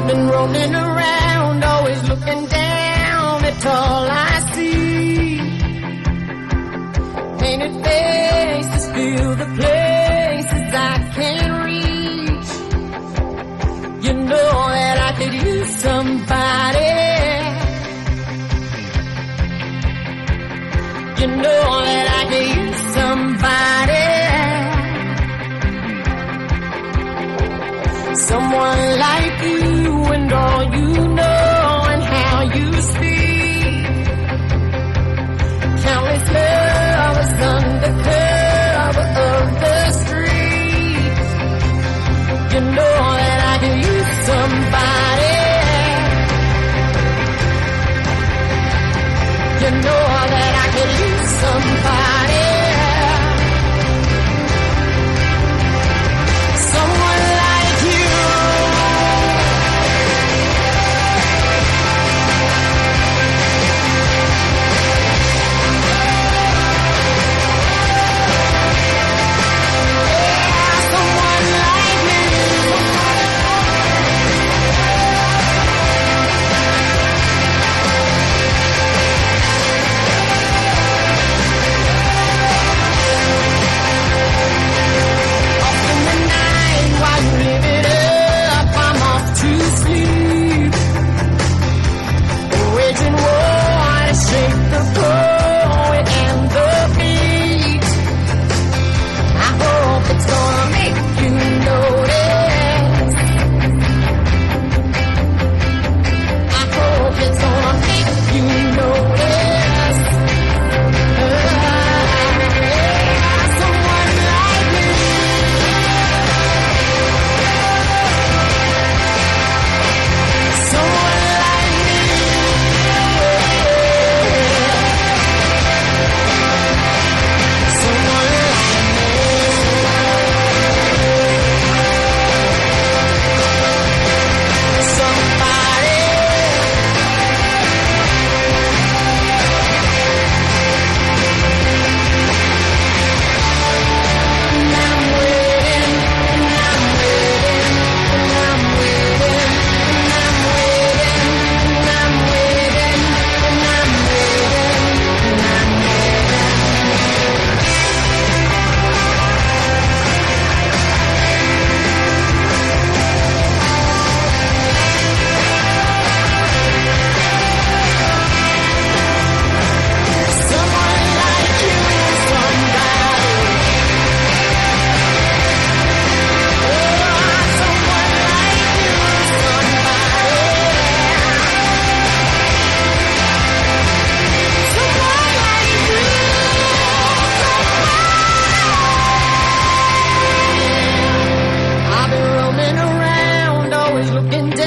been rolling around, always looking down at all I see. Painted faces fill the places I can't reach. You know that I could use somebody. You know that I could use somebody. Someone like you and all you know and how you speak. Countless lovers under cover of the street. You know that I can use somebody. You know that I can use somebody. Someone like you. Looking down